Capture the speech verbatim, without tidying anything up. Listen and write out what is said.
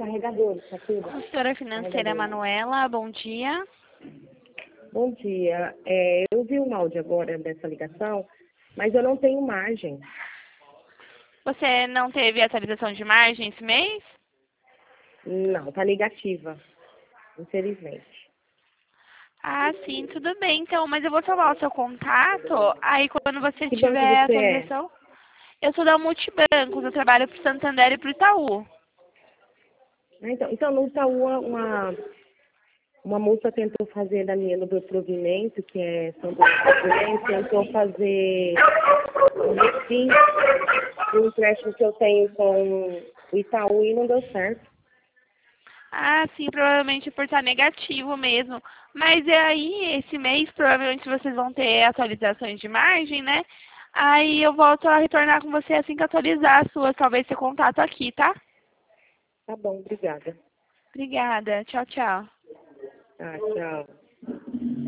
carregador, isso aqui. Consultora financeira Carregador. Manuela, bom dia. Bom dia. É, eu vi um áudio agora dessa ligação, mas eu não tenho margem. Você não teve atualização de margem esse mês? Não, tá negativa, infelizmente. Ah, sim, tudo bem, então, mas eu vou salvar o seu contato, aí quando você Que banco tiver você é? atualização, eu sou da Multibancos, eu trabalho para o Santander e para o Itaú. Ah, Então, então no Itaú, uma, uma moça tentou fazer da minha no meu provimento, que é São Paulo, tentou fazer um refim de um empréstimo que eu tenho com o Itaú e não deu certo. Ah, sim, provavelmente por estar negativo mesmo. Mas é aí, esse mês, provavelmente vocês vão ter atualizações de margem, né? Aí eu volto a retornar com você assim que atualizar as suas, talvez seu contato aqui, tá? Tá bom, obrigada. Obrigada. Tchau, tchau. Ah, tchau.